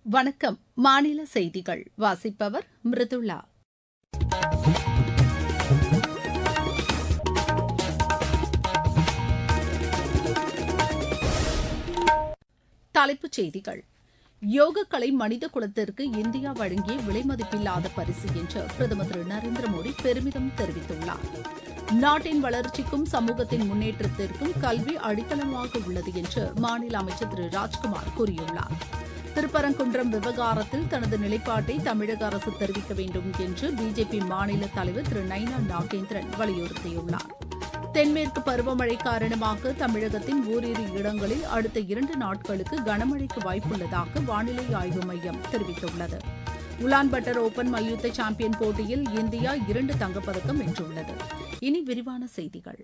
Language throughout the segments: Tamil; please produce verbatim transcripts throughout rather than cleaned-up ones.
வணக்கம். மாநில செய்திகள் வாசிப்பவர் மிருதுளா. தலைப்புச் செய்திகள். யோகக்கலை மனித குலத்திற்கு இந்தியா வழங்கிய விலைமதிப்பில்லாத பரிசு என்று பிரதமர் திரு நரேந்திர மோடி பெருமிதம் தெரிவித்துள்ளார். நாட்டின் வளர்ச்சிக்கும் சமூகத்தின் முன்னேற்றத்திற்கும் கல்வி அடித்தளமாக உள்ளது என்று மாநில அமைச்சர் திரு ராஜ்குமார் கூறியுள்ளார். திருப்பரங்குன்றம் விவகாரத்தில் தனது நிலைப்பாட்டை தமிழக அரசு தெரிவிக்க வேண்டும் என்று பிஜேபி மாநில தலைவர் திரு நைனா நாகேந்திரன் வலியுறுத்தியுள்ளார். தென்மேற்கு பருவமழை காரணமாக தமிழகத்தின் ஓரிரு இடங்களில் அடுத்த இரண்டு நாட்களுக்கு கனமழைக்கு வாய்ப்புள்ளதாக வானிலை ஆய்வு மையம் தெரிவித்துள்ளது. உலான்பட்டர் ஓபன் மல்யுத்த சாம்பியன் போட்டியில் இந்தியா இரண்டு தங்கப்பதக்கம் வென்றுள்ளது. இனி விரிவான செய்திகள்.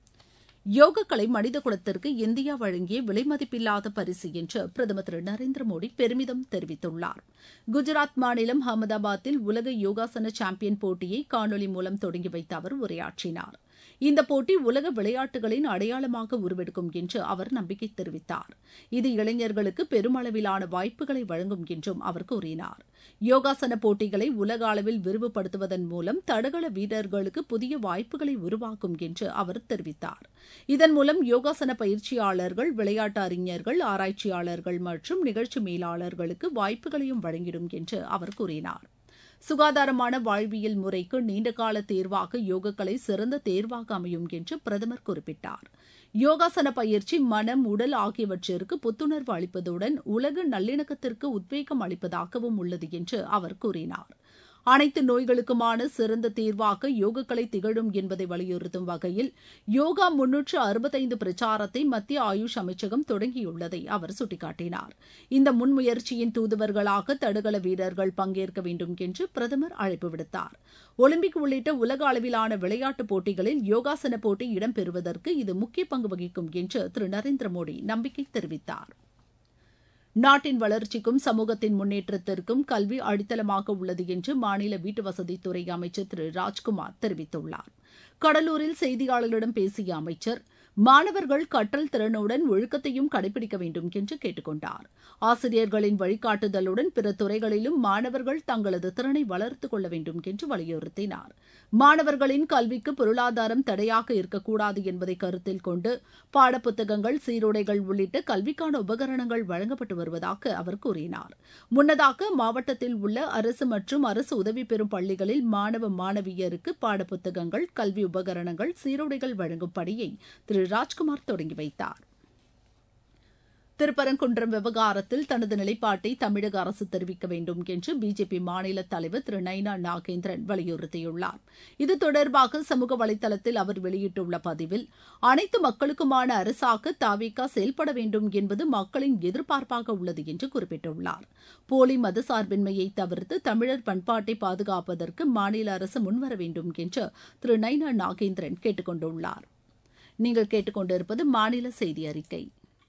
யோகக்கலை மனித குலத்திற்கு இந்தியா வழங்கிய விலைமதிப்பில்லாத பரிசு என்று பிரதமர் திரு நரேந்திர மோடி பெருமிதம் தெரிவித்துள்ளார். குஜராத் மாநிலம் அகமதாபாத்தில் உலக யோகாசன சாம்பியன் போட்டியை காணொலி மூலம் தொடங்கி வைத்த அவர் உரையாற்றினார். இந்த போட்டி உலக விளையாட்டுகளின் அடையாளமாக உருவெடுக்கும் என்று அவர் நம்பிக்கை தெரிவித்தார். இது இளைஞர்களுக்கு பெருமளவிலான வாய்ப்புகளை வழங்கும் என்றும் அவர் கூறினார். யோகாசன போட்டிகளை உலக அளவில் விரிவுபடுத்துவதன் மூலம் தடகள வீரர்களுக்கு புதிய வாய்ப்புகளை உருவாக்கும் என்று அவர் தெரிவித்தார். இதன் மூலம் யோகாசன பயிற்சியாளர்கள், விளையாட்டு அறிஞர்கள், ஆராய்ச்சியாளர்கள் மற்றும் நிகழ்ச்சி மேலாளர்களுக்கு வாய்ப்புகளையும் வழங்கிடும் என்று அவர் கூறினார். சுகாதாரமான வாழ்வியல் முறைக்கு நீண்டகால தேர்வாக யோகக்கலை சிறந்த தேர்வாக அமையும் என்று பிரதமர் குறிப்பிட்டார். யோகாசன பயிற்சி மனம், உடல் ஆகியவற்றிற்கு புத்துணர்வு அளிப்பதுடன் உலக நல்லிணக்கத்திற்கு உத்வேகம் அளிப்பதாகவும் உள்ளது என்று அவர் கூறினார். அனைத்து நோய்களுக்குமான சிறந்த தீர்வாக யோகக்கலை திகழும் என்பதை வலியுறுத்தும் வகையில் யோகா முன்னூற்று அறுபத்தைந்து பிரச்சாரத்தை மத்திய ஆயுஷ் அமைச்சகம் தொடங்கியுள்ளதை அவர் சுட்டிக்காட்டினார். இந்த முன்முயற்சியின் தூதுவர்களாக தடகள வீரர்கள் பங்கேற்க வேண்டும் என்று பிரதமர் அழைப்பு விடுத்தார். ஒலிம்பிக் உள்ளிட்ட உலக அளவிலான விளையாட்டுப் போட்டிகளில் யோகாசன போட்டி இடம்பெறுவதற்கு இது முக்கிய பங்கு வகிக்கும் என்று திரு நரேந்திர மோடி நம்பிக்கை தெரிவித்தார். நாட்டின் வளர்ச்சிக்கும் சமூகத்தின் முன்னேற்றத்திற்கும் கல்வி அடித்தளமாக உள்ளது என்று மாநில வீட்டுவசதித்துறை அமைச்சர் திரு ராஜ்குமார் தெரிவித்துள்ளார். கடலூரில் செய்தியாளர்களிடம் பேசிய அமைச்சர், மாணவர்கள் கற்றல் திறனுடன் ஒழுக்கத்தையும் கடைபிடிக்க வேண்டும் என்று கேட்டுக் கொண்டார். ஆசிரியர்களின் வழிகாட்டுதலுடன் பிற துறைகளிலும் மாணவர்கள் தங்களது திறனை வளர்த்துக் கொள்ள வேண்டும் என்று வலியுறுத்தினார். மாணவர்களின் கல்விக்கு பொருளாதாரம் தடையாக இருக்கக்கூடாது என்பதை கருத்தில் கொண்டு பாடப்புத்தகங்கள், சீருடைகள் உள்ளிட்ட கல்விக்கான உபகரணங்கள் வழங்கப்பட்டு வருவதாக அவர் கூறினார். முன்னதாக மாவட்டத்தில் உள்ள அரசு மற்றும் அரசு உதவி பெறும் பள்ளிகளில் மாணவ மாணவியருக்கு பாடப்புத்தகங்கள், கல்வி உபகரணங்கள், சீருடைகள் வழங்கும் பணியை திரு ராஜ்குமார் தொடங்கி வைத்தார். திருப்பரங்குன்றம் விவகாரத்தில் தனது நிலைப்பாட்டை தமிழக அரசு தெரிவிக்க வேண்டும் என்று பிஜேபி மாநில தலைவர் திரு நைனா நாகேந்திரன் வலியுறுத்தியுள்ளார். இது தொடர்பாக சமூக வலைதளத்தில் அவர் வெளியிட்டுள்ள பதிவில், அனைத்து மக்களுக்குமான அரசாக தாவேகா செயல்பட வேண்டும் என்பது மக்களின் எதிர்பார்ப்பாக உள்ளது என்று குறிப்பிட்டுள்ளார். போலி மதசார்பின்மையை தவிர்த்து தமிழர் பண்பாட்டை பாதுகாப்பதற்கு மாநில அரசு முன்வர வேண்டும் என்று திரு நைனா நாகேந்திரன் கேட்டுக் கொண்டுள்ளார். நீங்கள் கேட்டுக்கொண்டிருப்பது மாநில செய்தி அறிக்கை.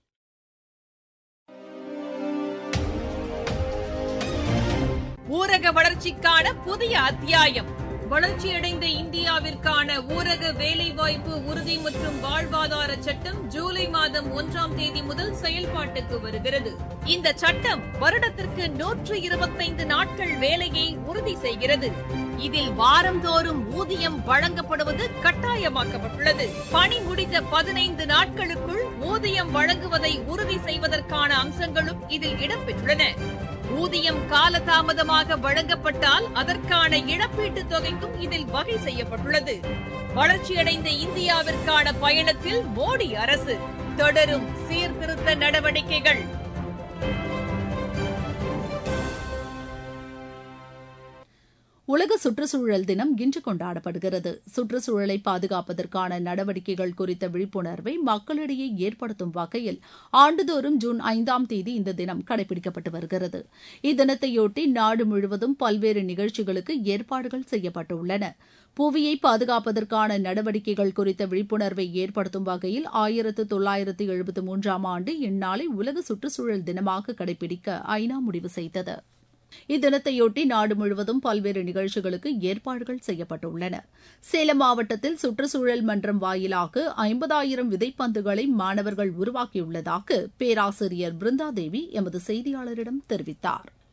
ஊரக வளர்ச்சிக்கான புதிய அத்தியாயம். வளர்ச்சியடைந்த இந்தியாவிற்கான ஊரக வேலைவாய்ப்பு உறுதி மற்றும் வாழ்வாதார சட்டம் ஜூலை மாதம் ஒன்றாம் தேதி முதல் செயல்பாட்டுக்கு வருகிறது. இந்த சட்டம் வருடத்திற்கு நூற்று இருபத்தைந்து நாட்கள் வேலையை உறுதி செய்கிறது. இதில் வாரந்தோறும் ஊதியம் வழங்கப்படுவது கட்டாயமாக்கப்பட்டுள்ளது. பணி முடிந்த பதினைந்து நாட்களுக்குள் ஊதியம் வழங்குவதை உறுதி செய்வதற்கான அம்சங்களும் இதில் இடம்பெற்றுள்ளன. ஊதியம் காலதாமதமாக வழங்கப்பட்டால் அதற்கான இழப்பீட்டுத் தொகைக்கும் இதில் வகை செய்யப்பட்டுள்ளது. வளர்ச்சியடைந்த இந்தியாவிற்கான பயணத்தில் மோடி அரசு தொடரும் சீர்திருத்த நடவடிக்கைகள். உலக சுற்றுச்சூழல் தினம் இன்று கொண்டாடப்படுகிறது. சுற்றுச்சூழலை பாதுகாப்பதற்கான நடவடிக்கைகள் குறித்த விழிப்புணர்வை மக்களிடையே ஏற்படுத்தும் வகையில் ஆண்டுதோறும் ஜூன் ஐந்தாம் தேதி இந்த தினம் கடைபிடிக்கப்பட்டு வருகிறது. இத்தினத்தையொட்டி நாடு முழுவதும் பல்வேறு நிகழ்ச்சிகளுக்கு ஏற்பாடுகள் செய்யப்பட்டுள்ளன. புவியை பாதுகாப்பதற்கான நடவடிக்கைகள் குறித்த விழிப்புணர்வை ஏற்படுத்தும் வகையில் ஆயிரத்து தொள்ளாயிரத்து எழுபத்து மூன்றாம் ஆண்டு இந்நாளை உலக சுற்றுச்சூழல் தினமாக கடைபிடிக்க ஐநா முடிவு செய்தது. இத்தினத்தையொட்டி நாடு முழுவதும் பல்வேறு நிகழ்ச்சிகளுக்கு ஏற்பாடுகள் செய்யப்பட்டுள்ளன. சேலம் மாவட்டத்தில் சுற்றுச்சூழல் மன்றம் வாயிலாக ஐம்பதாயிரம் விதைப்பந்துகளை மாணவர்கள் உருவாக்கியுள்ளதாக பேராசிரியர் பிருந்தாதேவி எமது செய்தியாளரிடம் தெரிவித்தார்.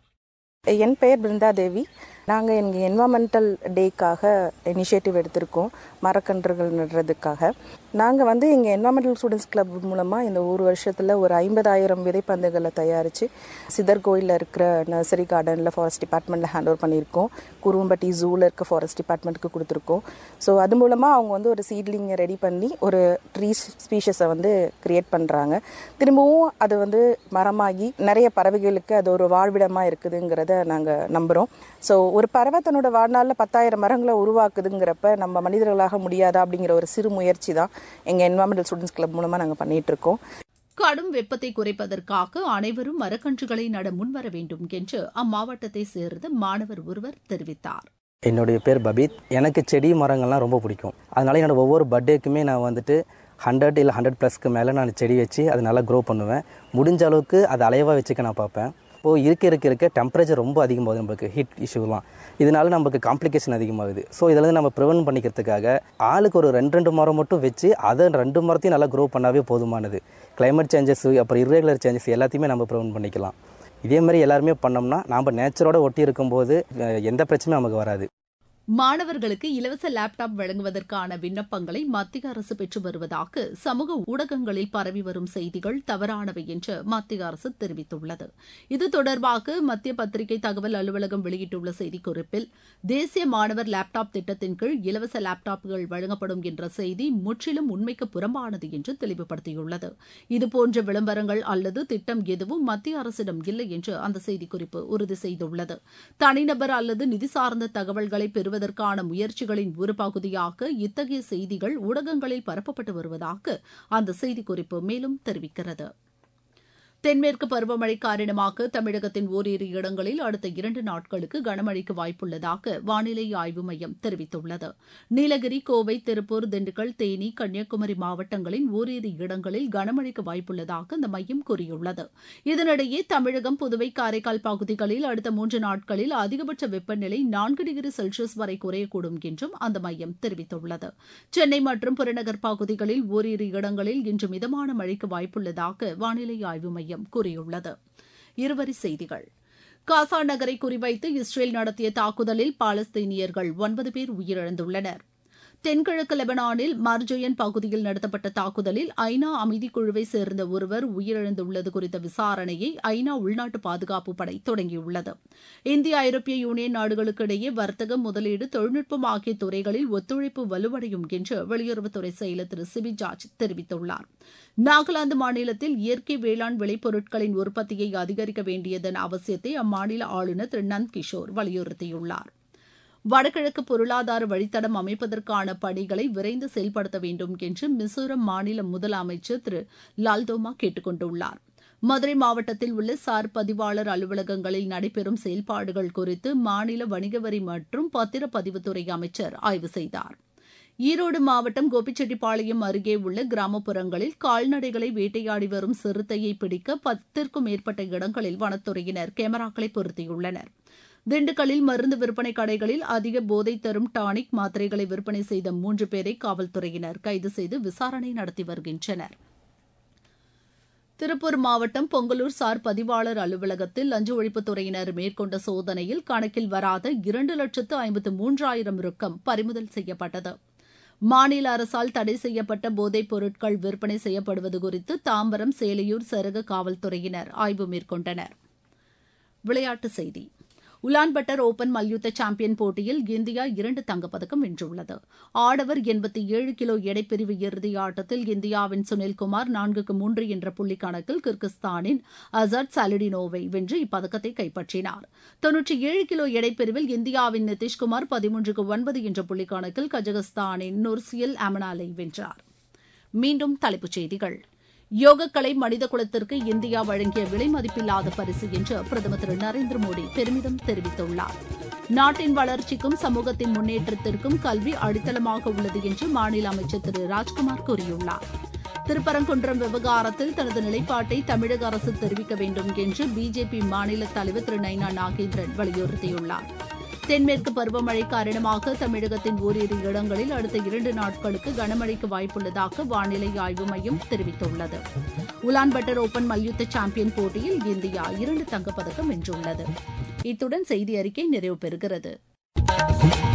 என் பெயர் பிருந்தா தேவி. நாங்கள் எங்கள் என்வாமெண்டல் டேக்காக இனிஷியேட்டிவ் எடுத்திருக்கோம், மரக்கன்றுகள் நடுறதுக்காக. நாங்கள் வந்து எங்கள் என்வாமெண்டல் ஸ்டூடெண்ட்ஸ் கிளப் மூலமாக இந்த ஒரு வருஷத்தில் ஒரு ஐம்பதாயிரம் விதைப்பந்துகளை தயாரித்து சிதர் கோயிலில் இருக்கிற நர்சரி கார்டனில் ஃபாரஸ்ட் டிபார்ட்மெண்ட்டில் ஹேண்ட் ஓவர் பண்ணியிருக்கோம். குருவம்பட்டி ஜூவில் இருக்க ஃபாரஸ்ட் டிபார்ட்மெண்ட்டுக்கு கொடுத்துருக்கோம். ஸோ அது மூலமாக அவங்க வந்து ஒரு சீட்லிங்கை ரெடி பண்ணி ஒரு ட்ரீ ஸ்பீஷஸை வந்து கிரியேட் பண்ணுறாங்க. திரும்பவும் அது வந்து மரமாகி நிறைய பறவைகளுக்கு அது ஒரு வாழ்விடமாக இருக்குதுங்கிறத நாங்கள் நம்புகிறோம். ஸோ ஒரு பறவை தன்னோட வாழ்நாளில் பத்தாயிரம் மரங்களை உருவாக்குதுங்கிறப்ப நம்ம மனிதர்களாக முடியாதா அப்படிங்கிற ஒரு சிறு முயற்சி தான் எங்கள் என்வாமெண்டல் ஸ்டூடெண்ட்ஸ் கிளப் மூலமாக நாங்கள் பண்ணிட்டு இருக்கோம். கடும் வெப்பத்தை குறைப்பதற்காக அனைவரும் மரக்கன்றுகளை நட முன்வர வேண்டும் என்று அம்மாவட்டத்தை சேர்ந்த மாணவர் ஒருவர் தெரிவித்தார். என்னுடைய பேர் பபீத். எனக்கு செடி மரங்கள்லாம் ரொம்ப பிடிக்கும். அதனால என்னோட ஒவ்வொரு பர்த்டேக்குமே நான் வந்துட்டு ஹண்ட்ரட் இல்லை ஹண்ட்ரட் ப்ளஸ்க்கு மேலே நான் செடி வச்சு அதை நல்லா க்ரோ பண்ணுவேன். முடிஞ்ச அளவுக்கு அதை அலைவாக வச்சுக்க நான் பார்ப்பேன். இப்போது இருக்க இருக்க இருக்க டெம்பரேச்சர் ரொம்ப அதிகமாகுது, நமக்கு ஹீட் இஷ்யூலாம். இதனால நமக்கு காம்ப்ளிகேஷன் அதிகமாகுது. ஸோ இதில் நம்ம ப்ரிவென்ட் பண்ணிக்கிறதுக்காக ஆளுக்கு ஒரு ரெண்டு ரெண்டு மரம் மட்டும் வச்சு அதை ரெண்டு மரத்தையும் நல்லா க்ரோ பண்ணாவே போதுமானது. கிளைமேட் சேஞ்சஸ் அப்புறம் இர்ரெகுலர் சேஞ்சஸ் எல்லாத்தையுமே நம்ம ப்ரிவென்ட் பண்ணிக்கலாம். இதே மாதிரி எல்லாருமே பண்ணோம்னா நாம் நேச்சரோட ஒட்டி இருக்கும்போது எந்த பிரச்சனையும் நமக்கு வராது. மாணவர்களுக்கு இலவச லேப்டாப் வழங்குவதற்கான விண்ணப்பங்களை மத்திய அரசு பெற்று வருவதாக சமூக ஊடகங்களில் பரவி வரும் செய்திகள் தவறானவை என்று மத்திய அரசு தெரிவித்துள்ளது. இது தொடர்பாக மத்திய பத்திரிகை தகவல் அலுவலகம் வெளியிட்டுள்ள செய்திக்குறிப்பில், தேசிய மாணவர் லேப்டாப் திட்டத்தின் கீழ் இலவச லேப்டாப்புகள் வழங்கப்படும் என்ற செய்தி முற்றிலும் உண்மைக்கு புறம்பானது என்று தெளிவுபடுத்தியுள்ளது. இதுபோன்ற விளம்பரங்கள் அல்லது திட்டம் எதுவும் மத்திய அரசிடம் இல்லை என்று அந்த செய்திக்குறிப்பு உறுதி செய்துள்ளது. தனிநபர் அல்லது நிதி சார்ந்த தகவல்களை பெறுவது அதற்கான முயற்சிகளின் ஒரு பகுதியாக இத்தகைய செய்திகள் ஊடகங்களில் பரப்பப்பட்டு வருவதாக அந்த செய்திக்குறிப்பு மேலும் தெரிவிக்கிறது. தென்மேற்கு பருவமழை காரணமாக தமிழகத்தின் ஓரிரு இடங்களில் அடுத்த இரண்டு நாட்களுக்கு கனமழைக்கு வாய்ப்புள்ளதாக வானிலை ஆய்வு மையம் தெரிவித்துள்ளது. நீலகிரி, கோவை, திருப்பூர், திண்டுக்கல், தேனி, கன்னியாகுமரி மாவட்டங்களின் ஓரிரு இடங்களில் கனமழைக்கு வாய்ப்புள்ளதாக அந்த மையம் கூறியுள்ளது. இதனிடையே தமிழகம், புதுவை, காரைக்கால் பகுதிகளில் அடுத்த மூன்று நாட்களில் அதிகபட்ச வெப்பநிலை நான்கு டிகிரி செல்சியஸ் வரை குறையக்கூடும் என்றும் அந்த மையம் தெரிவித்துள்ளது. சென்னை மற்றும் புறநகர் பகுதிகளில் ஓரிரு இடங்களில் இன்று மிதமான மழைக்கு வாய்ப்புள்ளதாக வானிலை ஆய்வு மையம் கூறியுள்ளது. இருவரி செய்திகள். காசா நகரை குறிவைத்து இஸ்ரேல் நடத்திய தாக்குதலில் பாலஸ்தீனியர்கள் ஒன்பது பேர் உயிரிழந்துள்ளனர். தென்கிழக்கு லெபனானில் மர்ஜோயன் பகுதியில் நடத்தப்பட்ட தாக்குதலில் ஐநா அமைதிக் குழுவை சேர்ந்த ஒருவர் உயிரிழந்துள்ளது குறித்த விசாரணையை ஐநா உள்நாட்டு பாதுகாப்பு படை தொடங்கியுள்ளது. இந்திய ஐரோப்பிய யூனியன் நாடுகளுக்கு இடையே வர்த்தகம், முதலீடு, தொழில்நுட்பம் ஆகிய துறைகளில் ஒத்துழைப்பு வலுவடையும் என்று வெளியுறவுத்துறை செயலர் திரு சிபி ஜார்ஜ் தெரிவித்துள்ளார். நாகாலாந்து மாநிலத்தில் இயற்கை வேளாண் விளைபொருட்களின் உற்பத்தியை அதிகரிக்க வேண்டியதன் அவசியத்தை அம்மாநில ஆளுநர் திரு நந்த் கிஷோர் வலியுறுத்தியுள்ளார். வடகிழக்கு பொருளாதார வழித்தடம் அமைப்பதற்கான பணிகளை விரைந்து செயல்படுத்த வேண்டும் என்று மிசோரம் மாநில முதலமைச்சர் திரு லால்தோமா கேட்டுக் கொண்டுள்ளார். மதுரை மாவட்டத்தில் உள்ள சார் பதிவாளர் அலுவலகங்களில் நடைபெறும் செயல்பாடுகள் குறித்து மாநில வணிக வரி மற்றும் பத்திரப்பதிவுத்துறை அமைச்சர் ஆய்வு செய்தார். ஈரோடு மாவட்டம் கோபிச்செட்டிப்பாளையம் அருகே உள்ள கிராமப்புறங்களில் கால்நடைகளை வேட்டையாடி வரும் சிறுத்தையை பிடிக்க பத்திற்கும் மேற்பட்ட இடங்களில் வனத்துறையினர் கேமராக்களை பொருத்தியுள்ளனர். திண்டுக்கல்லில் மருந்து விற்பனை கடைகளில் அதிக போதை தரும் டானிக் மாத்திரைகளை விற்பனை செய்த மூன்று பேரை காவல்துறையினர் கைது செய்து விசாரணை நடத்தி வருகின்றனர். திருப்பூர் மாவட்டம் பொங்கலூர் சார் பதிவாளர் அலுவலகத்தில் லஞ்ச ஒழிப்புத்துறையினர் மேற்கொண்ட சோதனையில் கணக்கில் வராத இரண்டு லட்சத்து ஐம்பத்து மூன்றாயிரம் ரொக்கம் பறிமுதல் செய்யப்பட்டது. மாநில அரசால் தடை செய்யப்பட்ட போதைப் பொருட்கள் விற்பனை செய்யப்படுவது குறித்து தாம்பரம், சேலையூர் சரக காவல்துறையினர் ஆய்வு மேற்கொண்டனர். விளையாட்டுச் செய்தி. உலான்பட்டர் ஓபன் மல்யுத்த சாம்பியன் போட்டியில் இந்தியா இரண்டு தங்கப்பதக்கம் வென்றுள்ளது. ஆடவர் எண்பத்தி ஏழு கிலோ எடைப்பிரிவு இறுதி ஆட்டத்தில் இந்தியாவின் சுனில்குமார் நான்குக்கு மூன்று என்ற புள்ளி கணக்கில் கிர்கிஸ்தானின் அசாட் சாலிடினோவை வென்று இப்பதக்கத்தை கைப்பற்றினார். தொன்னூற்றி ஏழு கிலோ எடைப்பிரிவில் இந்தியாவின் நிதிஷ்குமார் பதிமூன்றுக்கு ஒன்பது என்ற புள்ளி கணக்கில் கஜகஸ்தானின் நுர்சியல் அமனாலை வென்றார். மீண்டும் தலைப்புச் செய்திகள். யோகக்கலை மனித குலத்திற்கு இந்தியா வழங்கிய விலை மதிப்பில்லாத பரிசு என்று பிரதமர் திரு நரேந்திர மோடி பெருமிதம் தெரிவித்துள்ளார். நாட்டின் வளர்ச்சிக்கும் சமூகத்தின் முன்னேற்றத்திற்கும் கல்வி அடித்தளமாக உள்ளது என்று மாநில அமைச்சர் திரு ராஜ்குமார் கூறியுள்ளார். திருப்பரங்குன்றம் விவகாரத்தில் தனது நிலைப்பாட்டை தமிழக அரசு தெரிவிக்க வேண்டும் என்று பிஜேபி மாநில தலைவர் திரு நைனா நாகேந்திரன் வலியுறுத்தியுள்ளார். தென்மேற்கு பருவமழை காரணமாக தமிழகத்தின் ஓரிரு இடங்களில் அடுத்த இரண்டு நாட்களுக்கு கனமழைக்கு வாய்ப்புள்ளதாக வானிலை ஆய்வு மையம் தெரிவித்துள்ளது. உலான்பட்டர் ஓபன் மல்யுத்த சாம்பியன் போட்டியில் இந்தியா இரண்டு தங்கப்பதக்கம் வென்றுள்ளது. இத்துடன் செய்தி அறிக்கை நிறைவு பெறுகிறது.